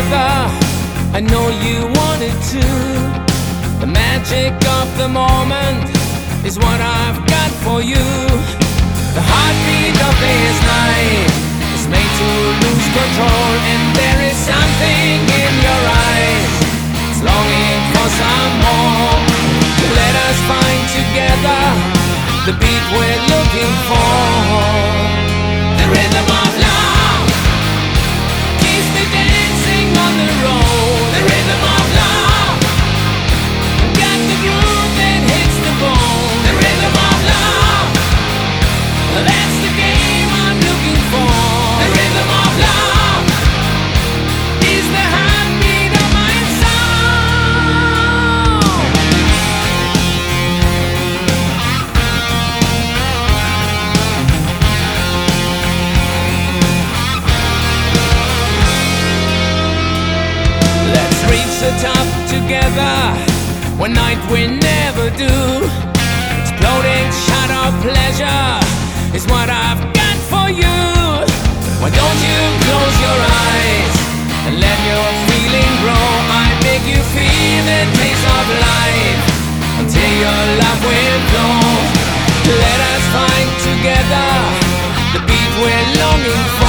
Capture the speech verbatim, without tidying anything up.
together, I know you wanted to. The magic of the moment is what I've got for you. The heartbeat of this night is made to lose control, and there is something in your eyes, it's longing for some more. Let us find together the beat we're looking for. The rhythm of love keeps me dancing on the road. The rhythm of love got the groove that hits the bone. The rhythm of love, that's the game I'm looking for. The rhythm of love is the heartbeat of my soul. Let's reach the top together, one night we never do. Exploding shot of pleasure is what I've got for you. Why don't you close your eyes and let your feeling grow? I make you feel the taste of life until your love will flow. Let us find together the beat we're longing for.